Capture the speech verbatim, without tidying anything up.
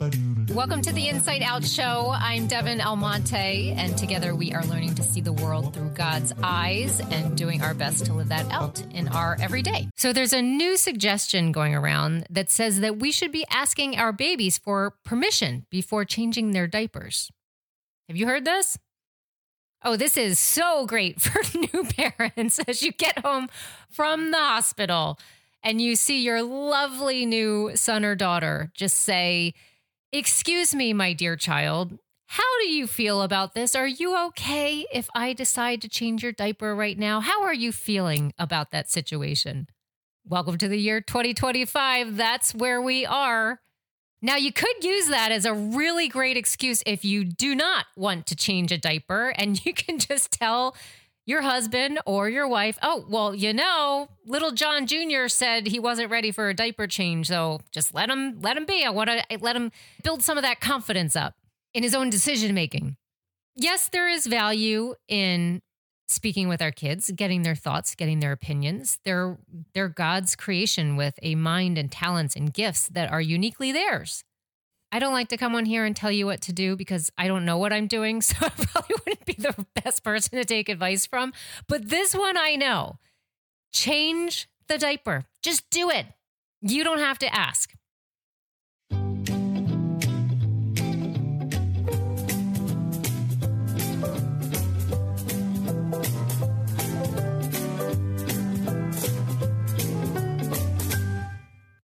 Welcome to the Inside Out Show. I'm Devin Almonte, and together we are learning to see the world through God's eyes and doing our best to live that out in our everyday. So there's a new suggestion going around that says that we should be asking our babies for permission before changing their diapers. Have you heard this? Oh, this is so great for new parents as you get home from the hospital and you see your lovely new son or daughter just say, "Excuse me, my dear child, how do you feel about this? Are you okay if I decide to change your diaper right now? How are you feeling about that situation?" Welcome to the year twenty twenty-five. That's where we are. Now, you could use that as a really great excuse if you do not want to change a diaper, and you can just tell your husband or your wife, "Oh, well, you know, little John Junior said he wasn't ready for a diaper change, so just let him let him be. I want to let him build some of that confidence up in his own decision making." Yes, there is value in speaking with our kids, getting their thoughts, getting their opinions. They're they're God's creation with a mind and talents and gifts that are uniquely theirs. I don't like to come on here and tell you what to do because I don't know what I'm doing, so I probably wouldn't be the best person to take advice from. But this one I know. Change the diaper. Just do it. You don't have to ask.